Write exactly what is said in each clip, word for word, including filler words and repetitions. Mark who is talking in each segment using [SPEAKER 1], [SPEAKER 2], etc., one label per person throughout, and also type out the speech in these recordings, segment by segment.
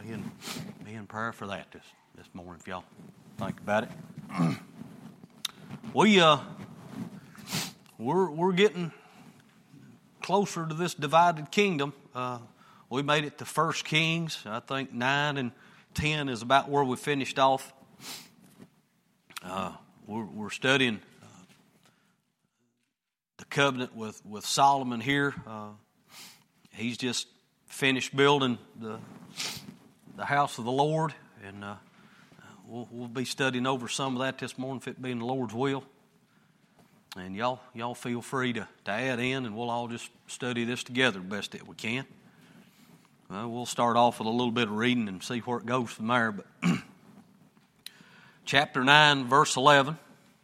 [SPEAKER 1] be in, be in prayer for that this, this morning, if y'all think about it. We, uh, we're, we're getting closer to this divided kingdom. Uh, we made it to First Kings. I think nine and ten is about where we finished off. Uh, we're, we're studying uh, the covenant with, with Solomon here. Uh, he's just finished building the the house of the Lord, and uh, we'll, we'll be studying over some of that this morning, if it be in the Lord's will. And y'all, y'all feel free to, to add in, and we'll all just study this together the best that we can. Uh, we'll start off with a little bit of reading and see where it goes from there. But chapter nine, verse eleven.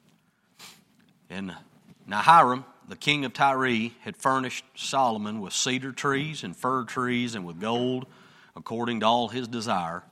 [SPEAKER 1] And now Hiram, the king of Tyre, had furnished Solomon with cedar trees and fir trees and with gold, according to all his desire.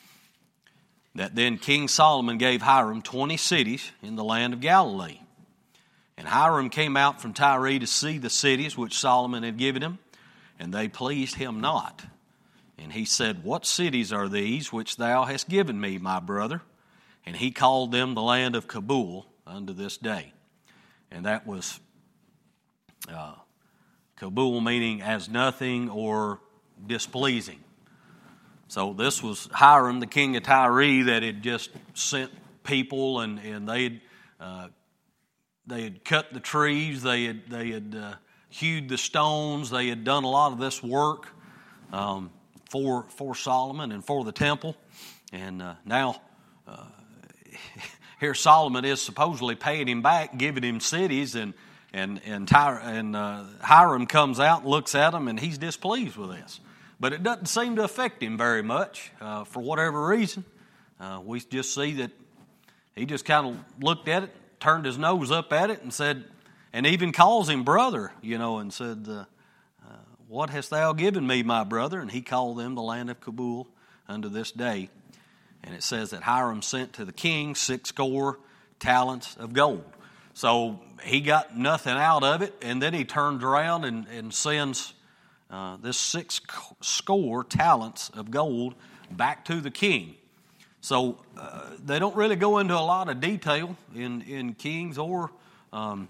[SPEAKER 1] That then King Solomon gave Hiram twenty cities in the land of Galilee. And Hiram came out from Tyre to see the cities which Solomon had given him, and they pleased him not. And he said, What cities are these which thou hast given me, my brother? And he called them the land of Kabul unto this day. And that was uh, Kabul meaning as nothing or displeasing. So this was Hiram, the king of Tyre, that had just sent people, and, and they had uh, they had cut the trees, they had they had uh, hewed the stones, they had done a lot of this work um, for for Solomon and for the temple, and uh, now uh, here Solomon is supposedly paying him back, giving him cities, and and and, Tyre, and uh, Hiram comes out, looks at him, and he's displeased with this. But it doesn't seem to affect him very much uh, for whatever reason. Uh, we just see that he just kind of looked at it, turned his nose up at it, and said, and even calls him brother, you know, and said, uh, uh, What hast thou given me, my brother? And he called them the land of Kabul unto this day. And it says that Hiram sent to the king six score talents of gold. So he got nothing out of it, and then he turns around and, and sends Uh, this six score talents of gold back to the king. So uh, they don't really go into a lot of detail in, in Kings or um,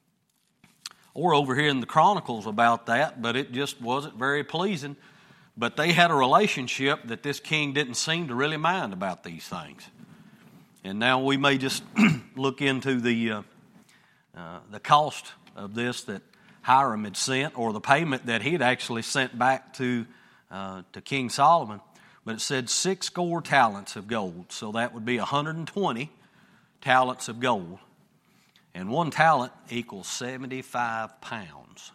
[SPEAKER 1] or over here in the Chronicles about that, but it just wasn't very pleasing. But they had a relationship that this king didn't seem to really mind about these things. And now we may just look into the uh, uh, the cost of this that Hiram had sent, or the payment that he had actually sent back to uh, to King Solomon. But it said six score talents of gold, so that would be one hundred twenty talents of gold. And one talent equals seventy-five pounds.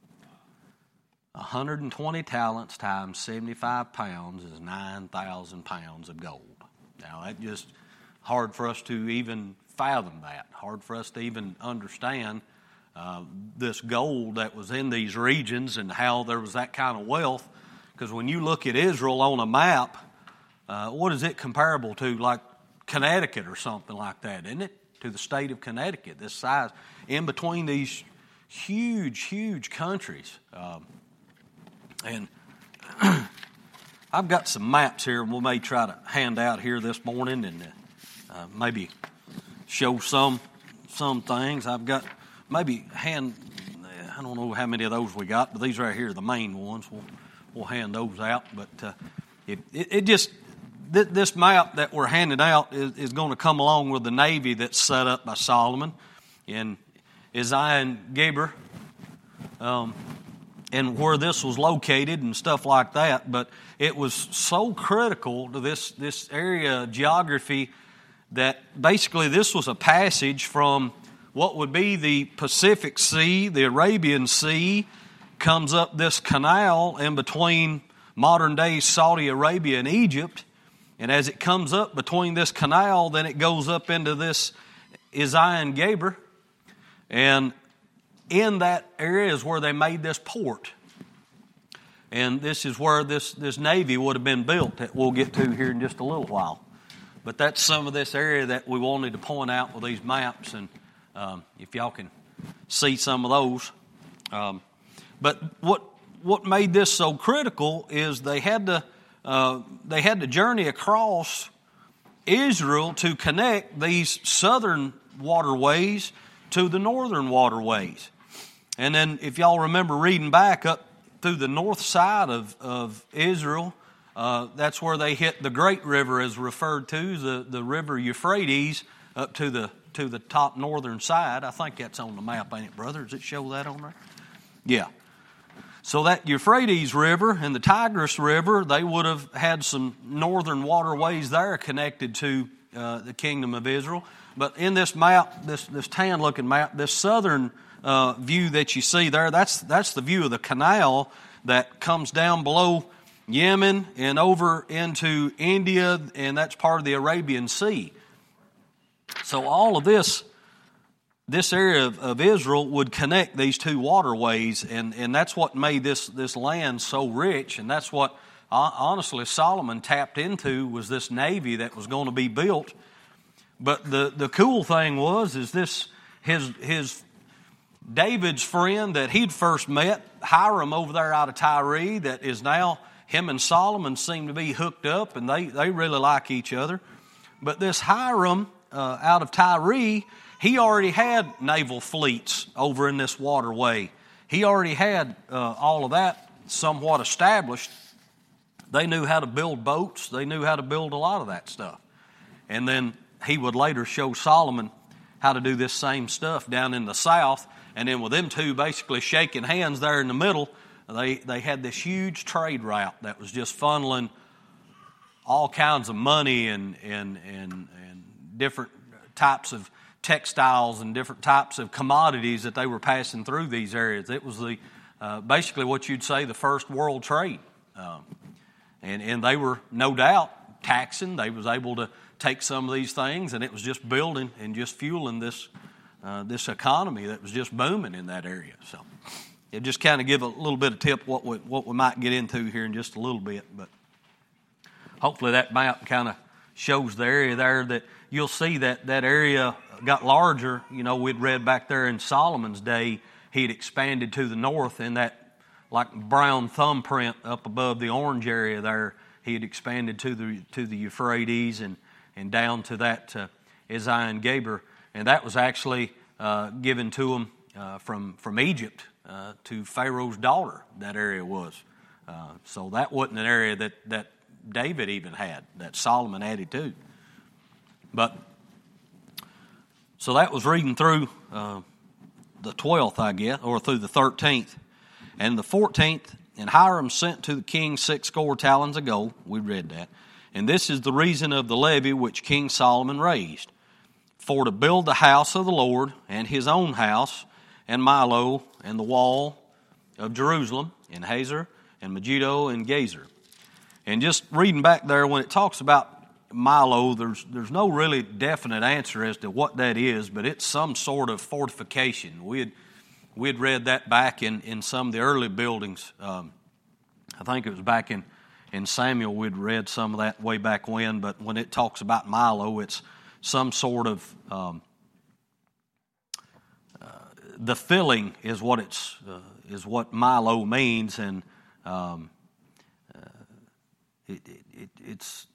[SPEAKER 1] one hundred twenty talents times seventy-five pounds is nine thousand pounds of gold. Now, that's just hard for us to even fathom that, hard for us to even understand Uh, this gold that was in these regions and how there was that kind of wealth. Because when you look at Israel on a map, uh, what is it comparable to? Like Connecticut or something like that, isn't it? To the state of Connecticut, this size, in between these huge, huge countries. Um, and I've got some maps here, and we may try to hand out here this morning and uh, maybe show some some things. I've got Maybe hand, I don't know how many of those we got, but these right here are the main ones. We'll, we'll hand those out. But uh, it, it, it just, th- this map that we're handing out is, is going to come along with the navy that's set up by Solomon in Ezion-Geber, um, and where this was located and stuff like that. But it was so critical to this, this area of geography that basically this was a passage from what would be the Pacific Sea, the Arabian Sea, comes up this canal in between modern-day Saudi Arabia and Egypt. And as it comes up between this canal, then it goes up into this Ezion-Geber. And in that area is where they made this port. And this is where this, this navy would have been built that we'll get to here in just a little while. But that's some of this area that we wanted to point out with these maps, and Um, if y'all can see some of those. Um, but what what made this so critical is they had to uh, they had to journey across Israel to connect these southern waterways to the northern waterways. And then if y'all remember reading back up through the north side of, of Israel, uh, that's where they hit the great river as referred to, the, the river Euphrates, up to the to the top northern side. I think that's on the map, ain't it, brother? Does it show that on there? Yeah. So that Euphrates River and the Tigris River, they would have had some northern waterways there connected to uh, the kingdom of Israel. But in this map, this this tan-looking map, this southern uh, view that you see there, that's that's the view of the canal that comes down below Yemen and over into India, and that's part of the Arabian Sea. So all of this, this area of, of Israel would connect these two waterways, and, and that's what made this, this land so rich, and that's what, honestly, Solomon tapped into, was this navy that was going to be built. But the, the cool thing was, is this, his, his David's friend that he'd first met, Hiram over there out of Tyre, that is now, him and Solomon seem to be hooked up, and they, they really like each other. But this Hiram, Uh, out of Tyre, he already had naval fleets over in this waterway. He already had uh, all of that somewhat established. They knew how to build boats. They knew how to build a lot of that stuff. And then he would later show Solomon how to do this same stuff down in the south. And then with them two basically shaking hands there in the middle, they, they had this huge trade route that was just funneling all kinds of money and and and, and different types of textiles and different types of commodities that they were passing through these areas. It was the uh, basically what you'd say the first world trade. Um, and, and they were no doubt taxing. They was able to take some of these things, and it was just building and just fueling this uh, this economy that was just booming in that area. So it just kind of give a little bit of tip what we, what we might get into here in just a little bit. But hopefully that map kind of shows the area there, that you'll see that that area got larger. You know, we'd read back there in Solomon's day, he'd expanded to the north in that like brown thumbprint up above the orange area there. He had expanded to the to the Euphrates and, and down to that uh, Ezion Geber. And that was actually uh, given to him uh, from, from Egypt uh, to Pharaoh's daughter, that area was. Uh, so that wasn't an area that, that David even had, that Solomon added to. But, so that was reading through uh, the twelfth, I guess, or through the thirteenth. And the fourteenth, and Hiram sent to the king six score talents of gold. We read that. And this is the reason of the levy which King Solomon raised, for to build the house of the Lord, and his own house, and Milo, and the wall of Jerusalem, and Hazor, and Megiddo, and Gezer. And just reading back there, when it talks about Milo, there's there's no really definite answer as to what that is, but it's some sort of fortification. We had we had read that back in, in some of the early buildings. Um, I think it was back in, in Samuel we'd read some of that way back when, but when it talks about Milo, it's some sort of um, uh, the filling is what it's uh, is what Milo means, and um, uh, it, it, it's.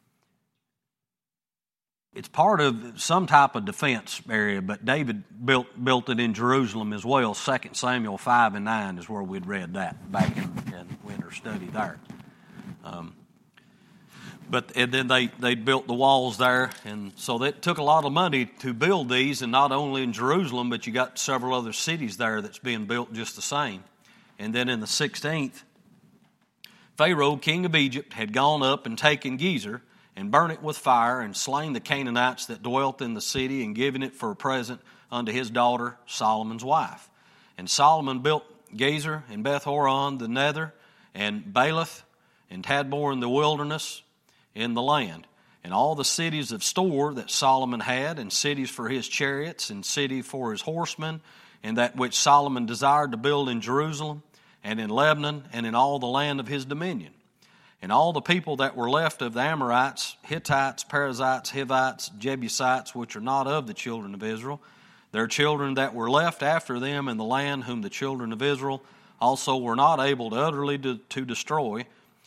[SPEAKER 1] It's part of some type of defense area, but David built built it in Jerusalem as well. Second Samuel five and nine is where we'd read that back in, in winter study there. Um, but and then they, they built the walls there, and so that took a lot of money to build these, and not only in Jerusalem, but you got several other cities there that's being built just the same. And then in the sixteenth, Pharaoh, king of Egypt, had gone up and taken Gezer, and burn it with fire, and slain the Canaanites that dwelt in the city, and given it for a present unto his daughter Solomon's wife. And Solomon built Gezer, and Beth-horon the nether, and Baalath, and Tadmor in the wilderness in the land. And all the cities of store that Solomon had, and cities for his chariots, and city for his horsemen, and that which Solomon desired to build in Jerusalem, and in Lebanon, and in all the land of his dominion. And all the people that were left of the Amorites, Hittites, Perizzites, Hivites, Jebusites, which are not of the children of Israel, their children that were left after them in the land, whom the children of Israel also were not able to utterly to, to destroy,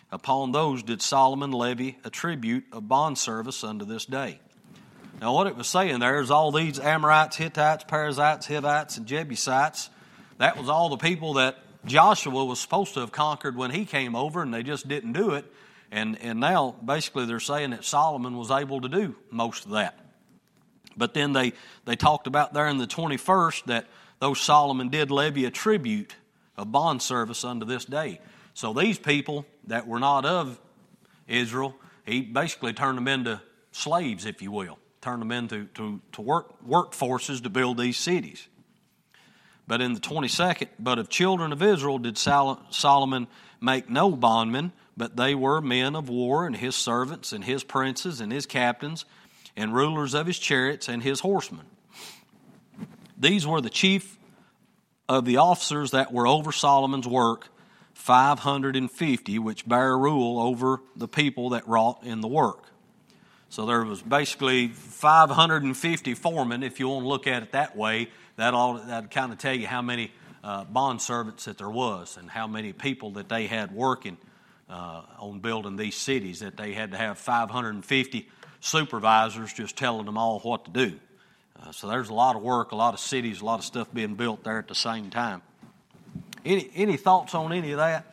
[SPEAKER 1] Upon those did Solomon levy a tribute of bond service unto this day. Now what it was saying there is all these Amorites, Hittites, Perizzites, Hivites, and Jebusites, that was all the people that Joshua was supposed to have conquered when he came over, and they just didn't do it. And, and now basically they're saying that Solomon was able to do most of that. But then they, they talked about there in the twenty-first that though Solomon did levy a tribute of bond service unto this day. So these people that were not of Israel, he basically turned them into slaves, if you will. Turned them into to, to work workforces to build these cities. But in the twenty-second, but of children of Israel did Solomon make no bondmen, but they were men of war, and his servants, and his princes, and his captains, and rulers of his chariots, and his horsemen. These were the chief of the officers that were over Solomon's work, five hundred and fifty, which bare rule over the people that wrought in the work. So there was basically five hundred and fifty foremen, if you want to look at it that way. That ought that kind of tell you how many uh, bond servants that there was, and how many people that they had working uh, on building these cities. That they had to have five hundred and fifty supervisors just telling them all what to do. Uh, so there's a lot of work, a lot of cities, a lot of stuff being built there at the same time. Any any thoughts on any of that?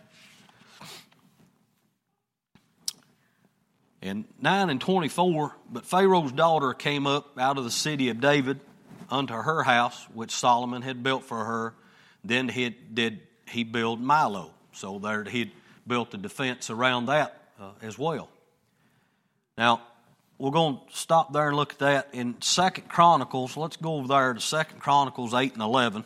[SPEAKER 1] In nine and twenty-four, but Pharaoh's daughter came up out of the city of David unto her house, which Solomon had built for her. Then he did he build Milo. So there he'd built the defense around that uh, as well. Now, we're going to stop there and look at that in Second Chronicles. Let's go over there to Second Chronicles eight and eleven.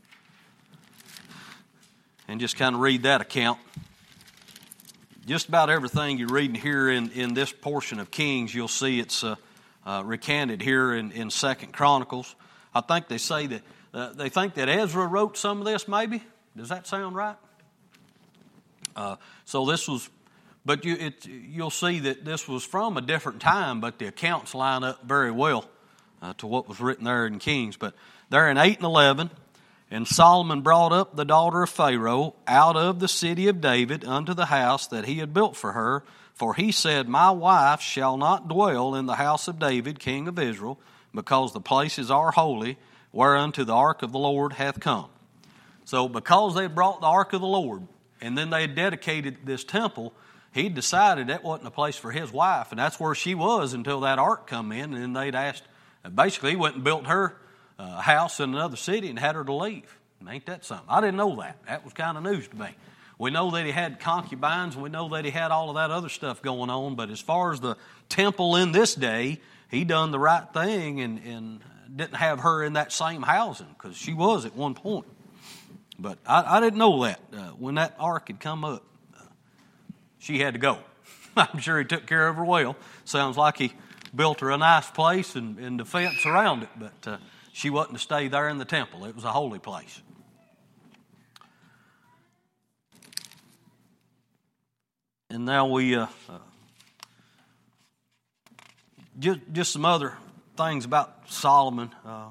[SPEAKER 1] And just kind of read that account. Just about everything you're reading here in, in this portion of Kings, you'll see it's uh, uh, recanted here in, in Second Chronicles. I think they say that, uh, they think that Ezra wrote some of this maybe. Does that sound right? Uh, so this was, but you, it, you'll see that this was from a different time, but the accounts line up very well uh, to what was written there in Kings. But there in eight and eleven, and Solomon brought up the daughter of Pharaoh out of the city of David unto the house that he had built for her. For he said, My wife shall not dwell in the house of David, king of Israel, because the places are holy, whereunto the ark of the Lord hath come. So because they brought the ark of the Lord, and then they had dedicated this temple, he decided that wasn't a place for his wife, and that's where she was until that ark come in, and then they'd asked, basically he went and built her a house in another city and had her to leave. Ain't that something? I didn't know that. That was kind of news to me. We know that he had concubines, and we know that he had all of that other stuff going on, but as far as the temple in this day, he done the right thing and, and didn't have her in that same housing, because she was at one point. But I, I didn't know that. Uh, when that ark had come up, uh, she had to go. I'm sure he took care of her well. Sounds like he built her a nice place and, and the fence around it, but uh, she wasn't to stay there in the temple. It was a holy place. And now we, uh, uh, just, just some other things about Solomon. Um,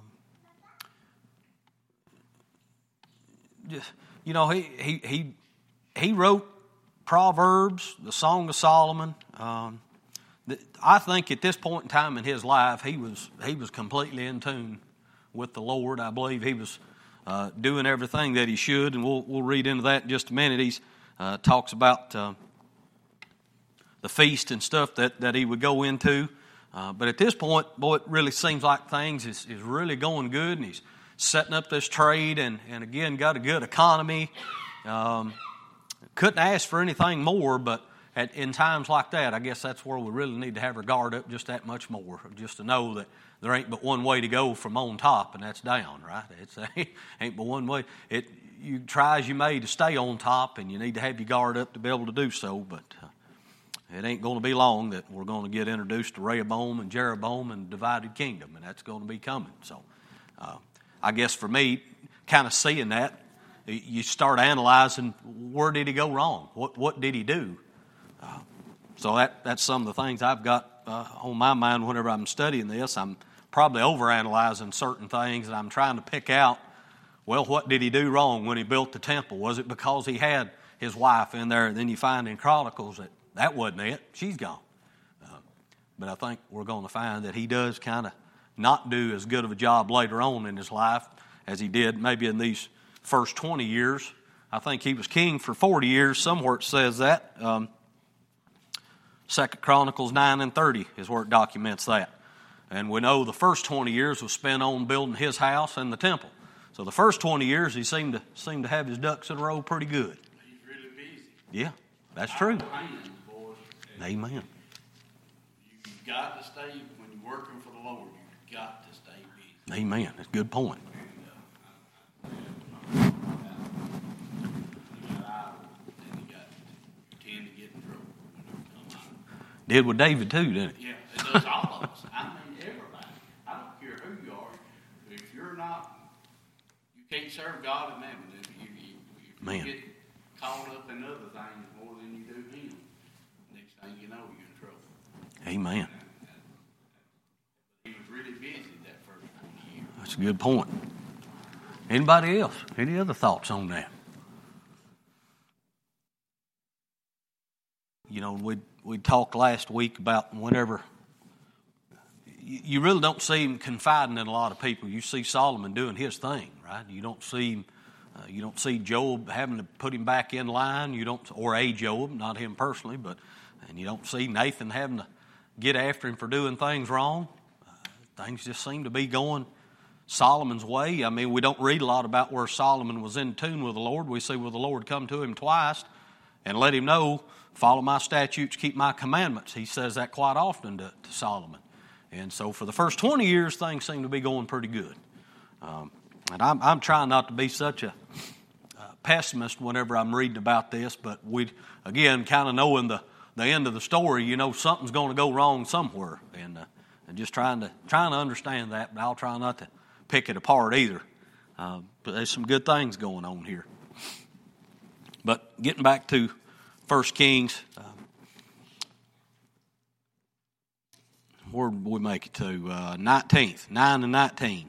[SPEAKER 1] just, you know, he, he, he, he wrote Proverbs, the Song of Solomon. Um, I think at this point in time in his life, he was he was completely in tune with the Lord. I believe he was uh, doing everything that he should, and we'll we'll read into that in just a minute. He uh, talks about uh, the feast and stuff that, that he would go into. Uh, but at this point, boy, it really seems like things is, is really going good, and he's setting up this trade, and, and again, got a good economy. Um, couldn't ask for anything more, but at, in times like that, I guess that's where we really need to have our guard up just that much more, just to know that there ain't but one way to go from on top, and that's down, right? It's ain't but one way. It you try as you may to stay on top, and you need to have your guard up to be able to do so, but uh, it ain't going to be long that we're going to get introduced to Rehoboam and Jeroboam and divided kingdom, and that's going to be coming. So uh, I guess for me, kind of seeing that, you start analyzing, where did he go wrong? What what did he do? Uh, so that that's some of the things I've got uh, on my mind whenever I'm studying this. I'm probably overanalyzing certain things, and I'm trying to pick out, well, what did he do wrong when he built the temple? Was it because he had his wife in there. And then you find in Chronicles that that wasn't it. She's gone. Uh, but I think we're going to find that he does kind of not do as good of a job later on in his life as he did maybe in these first twenty years. I think he was king for forty years. Somewhere it says that. Um, Second Chronicles nine and thirty is where it documents that. And we know the first twenty years was spent on building his house and the temple. So the first twenty years he seemed to seemed to have his ducks in a row pretty good.
[SPEAKER 2] He's really busy.
[SPEAKER 1] Yeah, that's true.
[SPEAKER 2] Hands, boys.
[SPEAKER 1] Amen.
[SPEAKER 2] You've got to stay, when you're working for the Lord, you've got to stay busy.
[SPEAKER 1] Amen. That's a good point. Did with David too, didn't it?
[SPEAKER 2] Yeah, it does all of us. I mean, everybody. I don't care who you are. If you're not, you can't serve God and Mammon. If you, you, if you
[SPEAKER 1] Man.
[SPEAKER 2] get caught up in other things more than you do Him, next thing you know, you're in trouble.
[SPEAKER 1] Amen.
[SPEAKER 2] He was really busy that first twenty years.
[SPEAKER 1] That's a good point. Anybody else? Any other thoughts on that? You know, we we talked last week about whenever you, you really don't see him confiding in a lot of people. You see Solomon doing his thing, right? You don't see him. Uh, you don't see Job having to put him back in line. You don't, or a Job, not him personally, but and you don't see Nathan having to get after him for doing things wrong. Uh, things just seem to be going Solomon's way. I mean, we don't read a lot about where Solomon was in tune with the Lord. We see where the Lord come to him twice and let him know, follow my statutes, keep my commandments. He says that quite often to, to Solomon. And so for the first twenty years, things seem to be going pretty good. Um, and I'm, I'm trying not to be such a uh, pessimist whenever I'm reading about this, but we, again, kind of knowing the, the end of the story, you know, something's going to go wrong somewhere. And, uh, and just trying to trying to understand that, but I'll try not to pick it apart either. Uh, but there's some good things going on here. But getting back to First Kings, um, where did we make it to? Uh, nineteenth, nine and nineteen.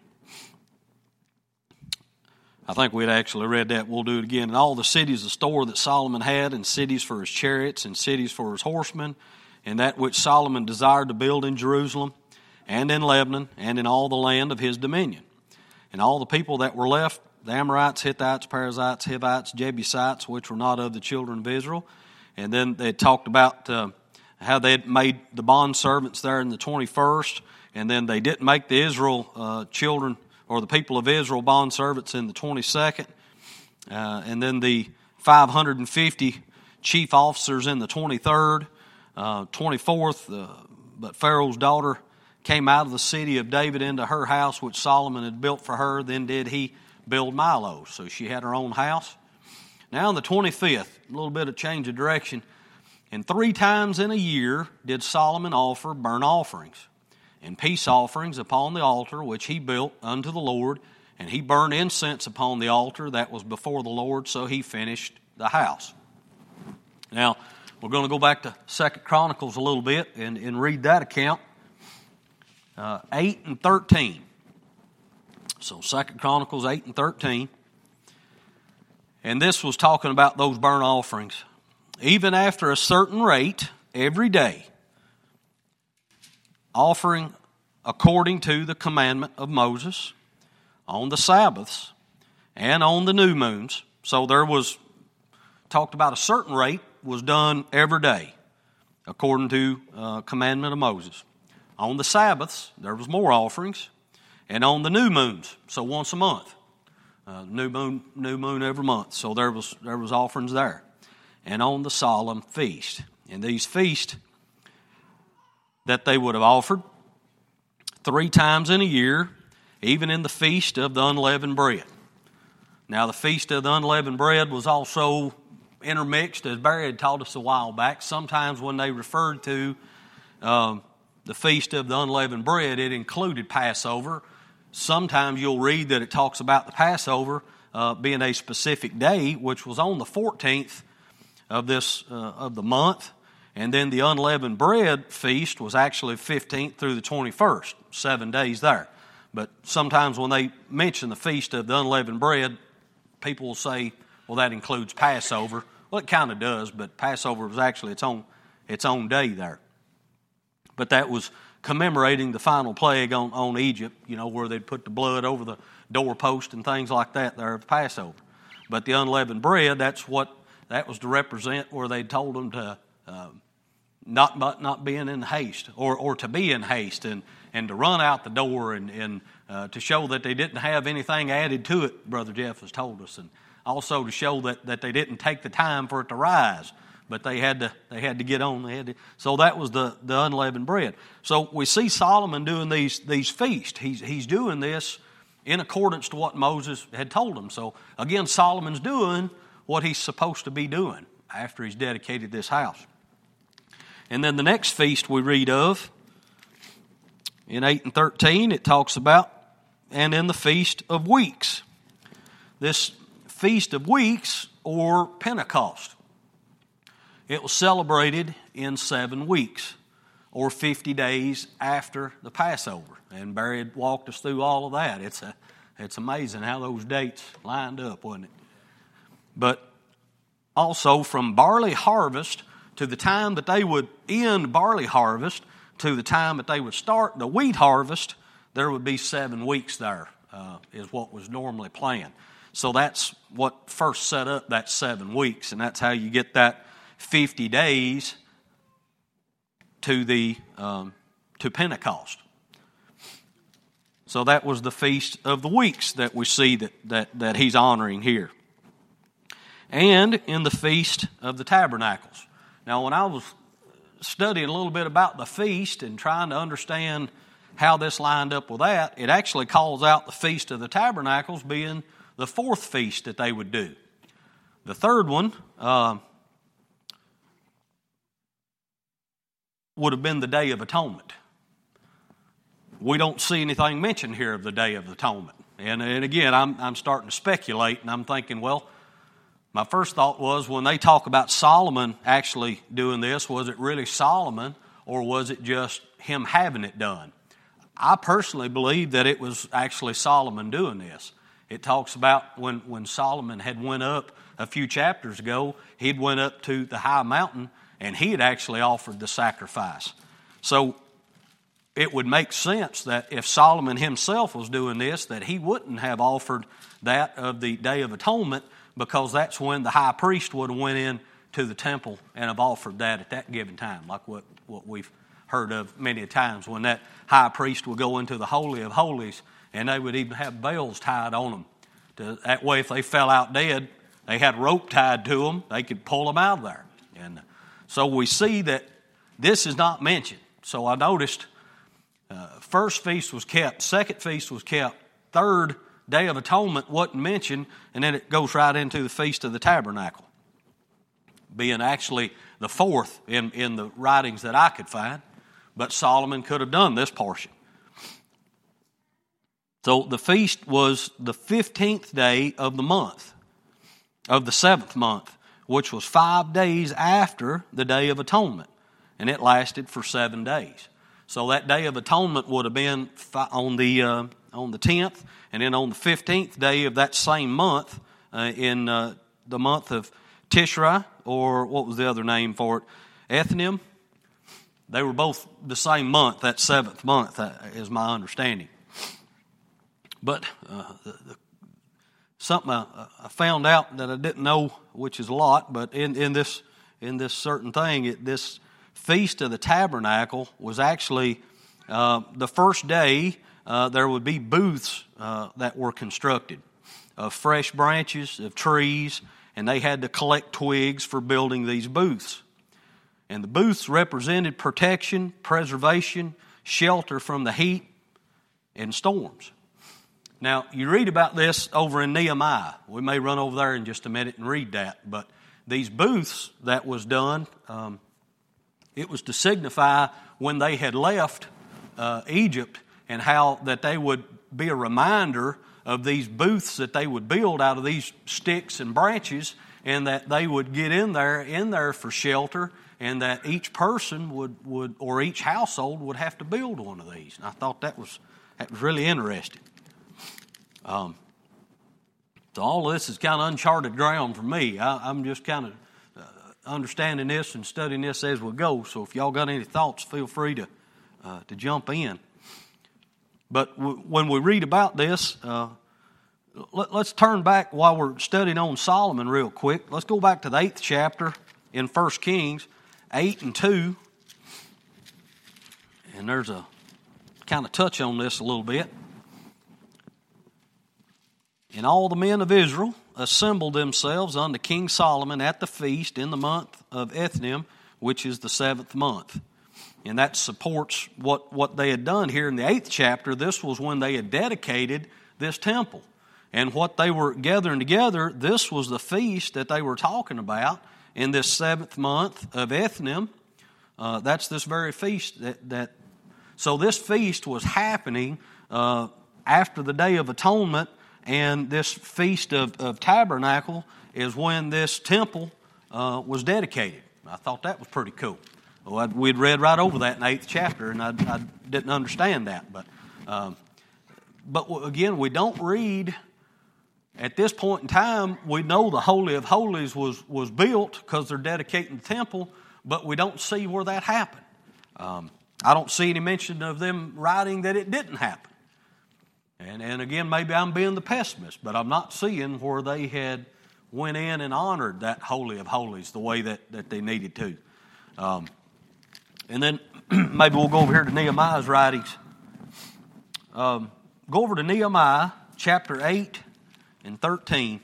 [SPEAKER 1] I think we'd actually read that. We'll do it again. And all the cities of store that Solomon had, and cities for his chariots, and cities for his horsemen, and that which Solomon desired to build in Jerusalem, and in Lebanon, and in all the land of his dominion. And all the people that were left, the Amorites, Hittites, Perizzites, Hivites, Jebusites, which were not of the children of Israel. And then they talked about uh, how they had made the bondservants there in the twenty-first, and then they didn't make the Israel uh, children, or the people of Israel, bondservants in the twenty-second. Uh, and then the five hundred fifty chief officers in the twenty-third. Uh, twenty-fourth, uh, but Pharaoh's daughter came out of the city of David into her house, which Solomon had built for her. Then did he build Milo. So she had her own house. Now in the twenty-fifth, a little bit of change of direction. And three times in a year did Solomon offer burnt offerings and peace offerings upon the altar which he built unto the Lord. And he burned incense upon the altar that was before the Lord, so he finished the house. Now, we're going to go back to Second Chronicles a little bit and, and read that account. Uh, eight and thirteen. So Second Chronicles eight and thirteen. And this was talking about those burnt offerings. Even after a certain rate, every day, offering according to the commandment of Moses, on the Sabbaths, and on the new moons. So there was, talked about a certain rate was done every day, according to uh, commandment of Moses. On the Sabbaths, there was more offerings, and on the new moons, so once a month. Uh, new moon, new moon every month. So there was there was offerings there, and on the solemn feast. And these feasts that they would have offered three times in a year, even in the feast of the unleavened bread. Now the feast of the unleavened bread was also intermixed, as Barry had taught us a while back. Sometimes when they referred to um, the feast of the unleavened bread, it included Passover. Sometimes you'll read that it talks about the Passover uh, being a specific day, which was on the fourteenth of this uh, of the month, and then the unleavened bread feast was actually fifteenth through the twenty-first, seven days there. But sometimes when they mention the feast of the unleavened bread, people will say, well, that includes Passover, Well, it kind of does, but Passover was actually its own, its own day there. But that was commemorating the final plague on, on Egypt, you know, where they'd put the blood over the doorpost and things like that there of Passover. But the unleavened bread, that's what, that was to represent where they told them to uh, not not being in haste, or, or to be in haste, and, and to run out the door, and, and uh, to show that they didn't have anything added to it, Brother Jeff has told us, and also to show that, that they didn't take the time for it to rise, but they had to they had to get on. They had to, so that was the, the unleavened bread. So we see Solomon doing these these feasts. He's he's doing this in accordance to what Moses had told him. So again, Solomon's doing what he's supposed to be doing after he's dedicated this house. And then the next feast we read of, in eight and thirteen, it talks about, and in the Feast of Weeks. This Feast of Weeks, or Pentecost, it was celebrated in seven weeks, or fifty days after the Passover. And Barry had walked us through all of that. It's a, it's amazing how those dates lined up, wasn't it? But also from barley harvest to the time that they would end barley harvest to the time that they would start the wheat harvest, there would be seven weeks there, uh, is what was normally planned. So that's what first set up that seven weeks, and that's how you get that fifty days to the um, to Pentecost. So that was the Feast of the Weeks that we see that, that, that he's honoring here. And in the Feast of the Tabernacles. Now, when I was studying a little bit about the feast and trying to understand how this lined up with that, it actually calls out the Feast of the Tabernacles being the fourth feast that they would do. The third one uh, would have been the Day of Atonement. We don't see anything mentioned here of the Day of Atonement. And, and again, I'm, I'm starting to speculate, and I'm thinking, well, my first thought was when they talk about Solomon actually doing this, was it really Solomon, or was it just him having it done? I personally believe that it was actually Solomon doing this. It talks about when, when Solomon had went up a few chapters ago, he'd went up to the high mountain, and he had actually offered the sacrifice. So it would make sense that if Solomon himself was doing this, that he wouldn't have offered that of the Day of Atonement, because that's when the high priest would have went in to the temple and have offered that at that given time, like what, what we've heard of many times, when that high priest would go into the Holy of Holies, and they would even have bells tied on them. To, that way, if they fell out dead, they had rope tied to them, they could pull them out of there. And so we see that this is not mentioned. So I noticed uh, first feast was kept, second feast was kept, third Day of Atonement wasn't mentioned, and then it goes right into the Feast of the Tabernacle, being actually the fourth in, in the writings that I could find, but Solomon could have done this portion. So the feast was the fifteenth day of the month, of the seventh month, which was five days after the Day of Atonement, and it lasted for seven days. So that Day of Atonement would have been on the uh, on the tenth, and then on the fifteenth day of that same month, uh, in uh, the month of Tishri, or what was the other name for it? Ethanim. They were both the same month, that seventh month, uh, is my understanding. But uh, the, the, something I, I found out that I didn't know, which is a lot, but in, in this in this certain thing, it, this Feast of the Tabernacle was actually uh, the first day. Uh, there would be booths uh, that were constructed of fresh branches of trees, and they had to collect twigs for building these booths. And the booths represented protection, preservation, shelter from the heat and storms. Now, you read about this over in Nehemiah. We may run over there in just a minute and read that. But these booths that was done, um, it was to signify when they had left uh, Egypt, and how that they would be a reminder of these booths that they would build out of these sticks and branches, and that they would get in there, in there for shelter, and that each person would, would or each household would have to build one of these. And I thought that was that was really interesting. Um, so all of this is kind of uncharted ground for me. I, I'm just kind of understanding this and studying this as we go. So if y'all got any thoughts, feel free to uh, to jump in. But w- when we read about this, uh, let, let's turn back while we're studying on Solomon real quick. Let's go back to the eighth chapter in First Kings, eight and two. And there's a kind of touch on this a little bit. And all the men of Israel assembled themselves unto King Solomon at the feast in the month of Ethanim, which is the seventh month. And that supports what, what they had done here in the eighth chapter. This was when they had dedicated this temple. And what they were gathering together, this was the feast that they were talking about in this seventh month of Ethanim. Uh, that's this very feast that, that so this feast was happening uh, after the Day of Atonement, and this Feast of, of Tabernacle is when this temple uh, was dedicated. I thought that was pretty cool. Well, I'd, we'd read right over that in the eighth chapter, and I, I didn't understand that. But, um, but again, we don't read, at this point in time, we know the Holy of Holies was, was built because they're dedicating the temple, but we don't see where that happened. Um, I don't see any mention of them writing that it didn't happen. And, and again, maybe I'm being the pessimist, but I'm not seeing where they had went in and honored that Holy of Holies the way that, that they needed to. Um, and then maybe we'll go over here to Nehemiah's writings. Um, go over to Nehemiah chapter eight and thirteen.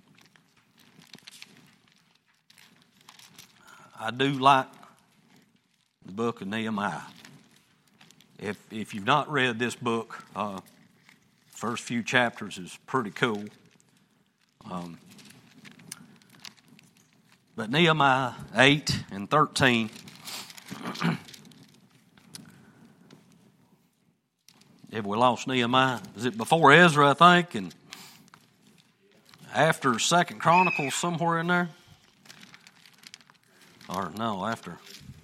[SPEAKER 1] I do like the book of Nehemiah. If if you've not read this book, uh, first few chapters is pretty cool. Um, but Nehemiah eight and thirteen. Have we lost Nehemiah? Is it before Ezra, I think, and after Second Chronicles, somewhere in there? Or no, after.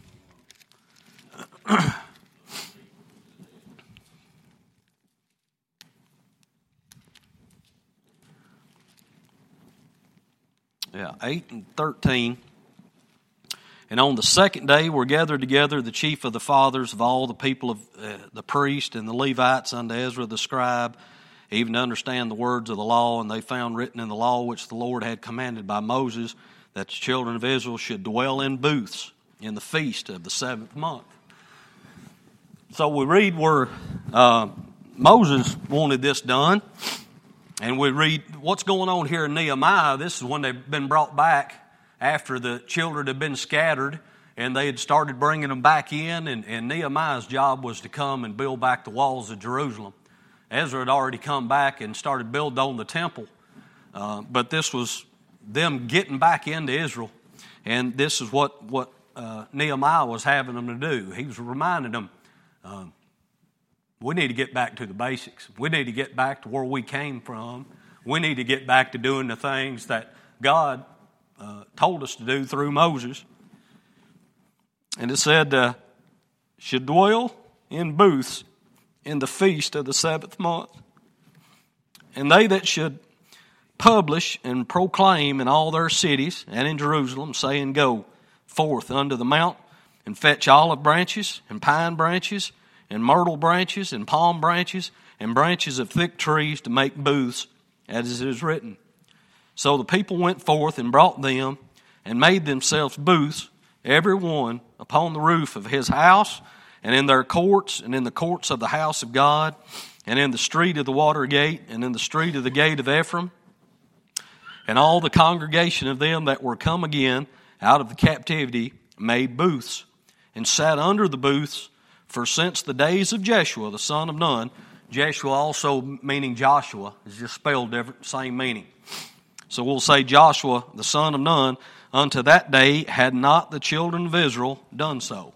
[SPEAKER 1] Yeah, eight and thirteen. And on the second day were gathered together the chief of the fathers of all the people of uh, the priests and the Levites unto Ezra the scribe, even to understand the words of the law. And they found written in the law which the Lord had commanded by Moses, that the children of Israel should dwell in booths in the feast of the seventh month. So we read where uh, Moses wanted this done. And we read what's going on here in Nehemiah. This is when they've been brought back after the children had been scattered, and they had started bringing them back in, and, and Nehemiah's job was to come and build back the walls of Jerusalem. Ezra had already come back and started building on the temple, uh, but this was them getting back into Israel, and this is what, what uh, Nehemiah was having them to do. He was reminding them, uh, we need to get back to the basics. We need to get back to where we came from. We need to get back to doing the things that God uh, told us to do through Moses. And it said, uh, should dwell in booths in the feast of the seventh month. And they that should publish and proclaim in all their cities and in Jerusalem, saying, go forth unto the mount and fetch olive branches and pine branches and myrtle branches and palm branches and branches of thick trees to make booths, as it is written. So the people went forth and brought them and made themselves booths, every one upon the roof of his house, and in their courts, and in the courts of the house of God, and in the street of the water gate, and in the street of the gate of Ephraim. And all the congregation of them that were come again out of the captivity made booths, and sat under the booths, for since the days of Jeshua, the son of Nun, Jeshua also meaning Joshua, is just spelled different, same meaning. So we'll say Joshua, the son of Nun, unto that day had not the children of Israel done so.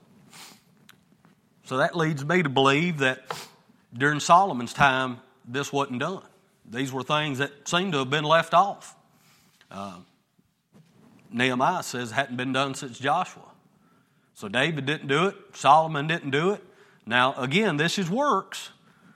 [SPEAKER 1] So that leads me to believe that during Solomon's time, this wasn't done. These were things that seemed to have been left off. Uh, Nehemiah says it hadn't been done since Joshua. So David didn't do it. Solomon didn't do it. Now, again, this is works.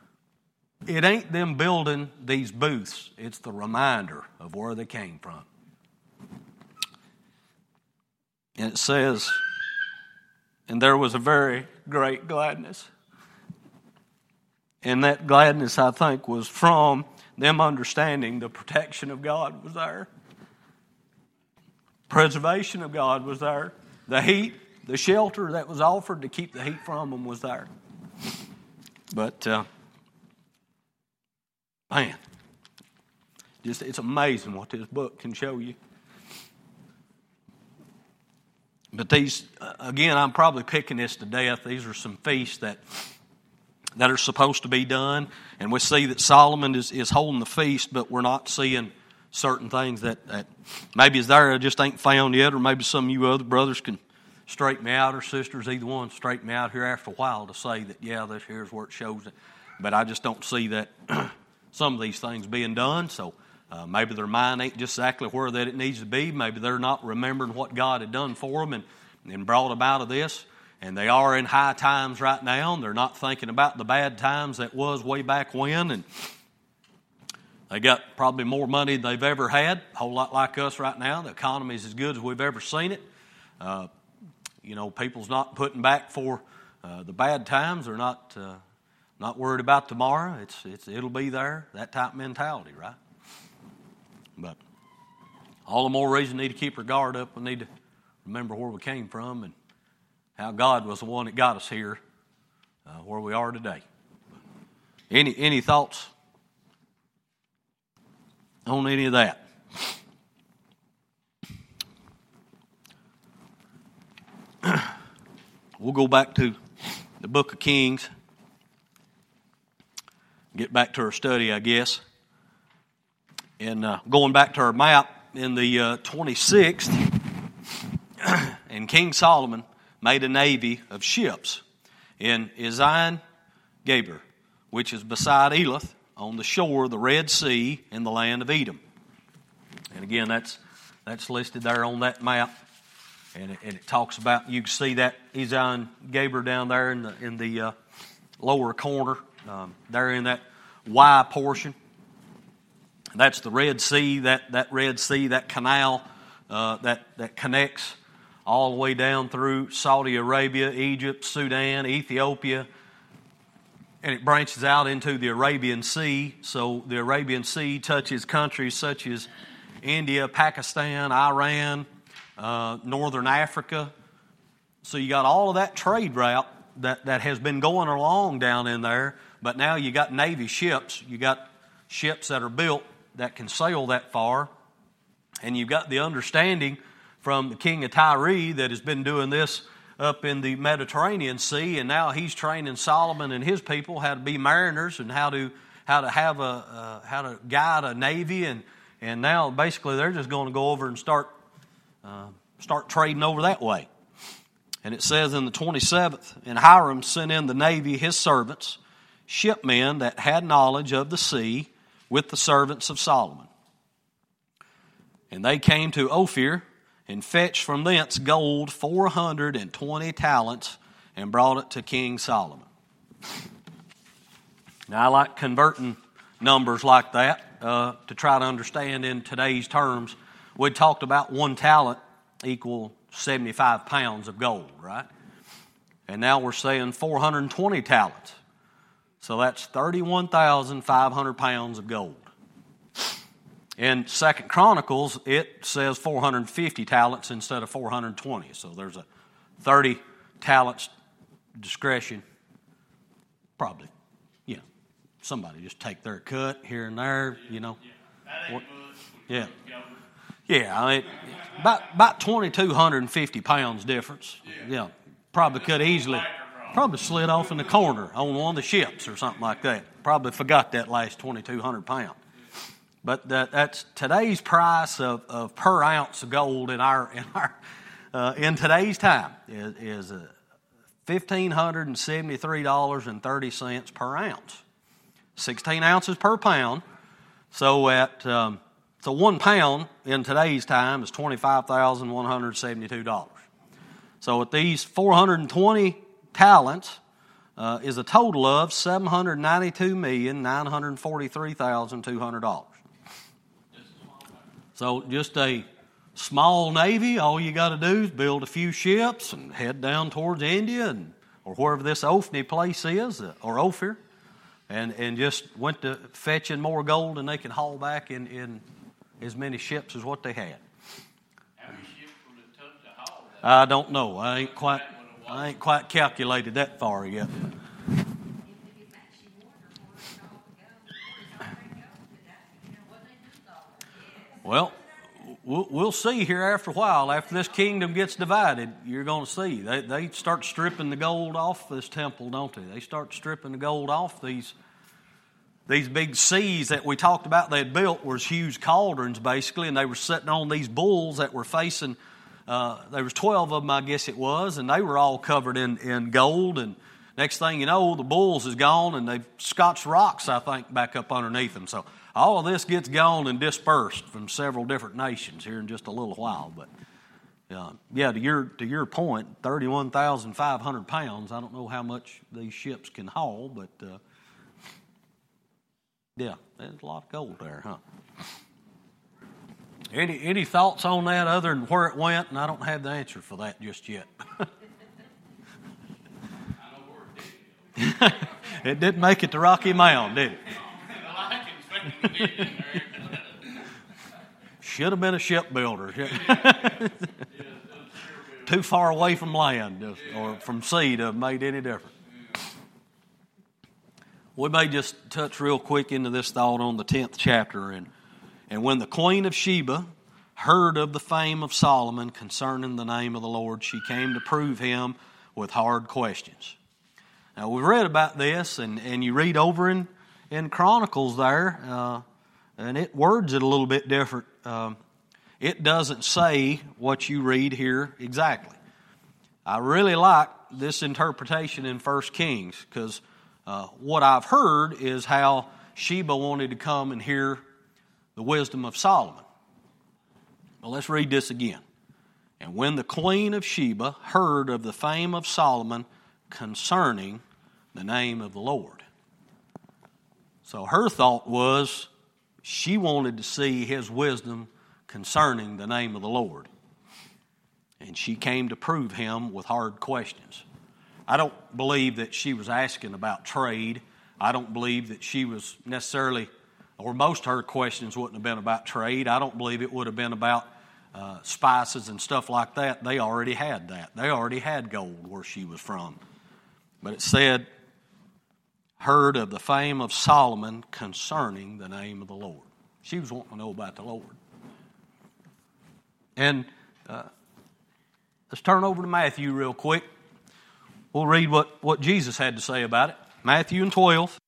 [SPEAKER 1] It ain't them building these booths. It's the reminder of where they came from. And it says, and there was a very great gladness. And that gladness, I think, was from them understanding the protection of God was there. Preservation of God was there. The heat, the shelter that was offered to keep the heat from them was there. But, uh, man, just it's amazing what this book can show you. But these, again, I'm probably picking this to death. These are some feasts that that are supposed to be done. And we see that Solomon is, is holding the feast, but we're not seeing certain things that, that maybe is there, I just ain't found yet, or maybe some of you other brothers can straighten me out, or sisters, either one, straighten me out here after a while to say that, yeah, this here's where it shows it. But I just don't see that some of these things being done. So uh, maybe their mind ain't just exactly where that it needs to be. Maybe they're not remembering what God had done for them and, and brought them out of this. And they are in high times right now, and they're not thinking about the bad times that was way back when. And they got probably more money than they've ever had, a whole lot like us right now. The economy is as good as we've ever seen it. Uh, you know, people's not putting back for uh, the bad times. They're not uh, not worried about tomorrow. It's it's it'll be there. That type of mentality, right? But all the more reason we need to keep our guard up. We need to remember where we came from and how God was the one that got us here, uh, where we are today. Any any thoughts on any of that? We'll go back to the book of Kings. Get back to our study, I guess. And uh, going back to our map in the uh, twenty-sixth, and King Solomon made a navy of ships in Ezion Geber, which is beside Elath, on the shore of the Red Sea in the land of Edom. And again, that's that's listed there on that map, and it, and it talks about, you can see that Ezion Geber down there in the in the uh, lower corner, um, there in that Y portion. That's the Red Sea. That that Red Sea, that canal uh, that that connects all the way down through Saudi Arabia, Egypt, Sudan, Ethiopia, and it branches out into the Arabian Sea. So the Arabian Sea touches countries such as India, Pakistan, Iran, uh, Northern Africa. So you got all of that trade route that, that has been going along down in there, but now you got Navy ships. You got ships that are built that can sail that far, and you've got the understanding from the king of Tyre that has been doing this up in the Mediterranean Sea, and now he's training Solomon and his people how to be mariners and how to how to have a uh, how to guide a navy, and and now basically they're just going to go over and start uh, start trading over that way. And it says in the twenty-seventh, and Hiram sent in the navy his servants, shipmen that had knowledge of the sea, with the servants of Solomon. And they came to Ophir and fetched from thence gold four hundred and twenty talents, and brought it to King Solomon. Now I like converting numbers like that uh, to try to understand in today's terms. We talked about one talent equal seventy-five pounds of gold, right? And now we're saying four hundred twenty talents. So that's thirty-one thousand five hundred pounds of gold. In Second Chronicles, it says four hundred fifty talents instead of four hundred twenty. So there's a thirty talents discretion. Probably, you know, somebody just take their cut here and there, you know. Yeah. Yeah, I mean, about, about twenty-two hundred fifty pounds difference. Yeah, probably could easily, probably slid off in the corner on one of the ships or something like that. Probably forgot that last twenty-two hundred pounds. But that, that's today's price of, of per ounce of gold in our in our uh, in today's time is, is uh, fifteen hundred and seventy three dollars and thirty cents per ounce, sixteen ounces per pound. So at um, so one pound in today's time is twenty five thousand one hundred seventy two dollars. So at these four hundred and twenty talents uh, is a total of seven hundred ninety two million nine hundred forty three thousand two hundred dollars. So just a small navy. All you got to do is build a few ships and head down towards India and or wherever this Ophir place is, or Ophir, and, and just went to fetching more gold than they could haul back in, in as many ships as what they had.
[SPEAKER 2] How many ships would it took to haul that?
[SPEAKER 1] I don't know. I ain't quite I ain't quite calculated that far yet. Well, we'll see here after a while. After this kingdom gets divided, you're going to see. They, they start stripping the gold off this temple, don't they? They start stripping the gold off these, these big seas that we talked about they had built was huge cauldrons, basically, and they were sitting on these bulls that were facing, uh, there was twelve of them, I guess it was, and they were all covered in, in gold, and next thing you know, the bulls is gone, and they've scotched rocks, I think, back up underneath them. So all of this gets gone and dispersed from several different nations here in just a little while. But uh, yeah, to your to your point, thirty-one thousand five hundred pounds. I don't know how much these ships can haul, but uh, yeah, there's a lot of gold there, huh? Any any thoughts on that other than where it went? And I don't have the answer for that just yet. It didn't make it to Rocky Mound, did it? Should have been a shipbuilder. Too far away from land or from sea to have made any difference. We may just touch real quick into this thought on the tenth chapter. And, and when the Queen of Sheba heard of the fame of Solomon concerning the name of the Lord, she came to prove him with hard questions. Now, we read about this, and, and you read over in, in Chronicles there, uh, and it words it a little bit different. Um, it doesn't say what you read here exactly. I really like this interpretation in First Kings, because uh, what I've heard is how Sheba wanted to come and hear the wisdom of Solomon. Well, let's read this again. And when the Queen of Sheba heard of the fame of Solomon concerning the name of the Lord. So her thought was she wanted to see his wisdom concerning the name of the Lord. And she came to prove him with hard questions. I don't believe that she was asking about trade. I don't believe that she was necessarily, or most of her questions wouldn't have been about trade. I don't believe it would have been about uh, spices and stuff like that. They already had that. They already had gold where she was from. But it said, heard of the fame of Solomon concerning the name of the Lord. She was wanting to know about the Lord. And uh, let's turn over to Matthew real quick. We'll read what, what Jesus had to say about it. Matthew and twelve.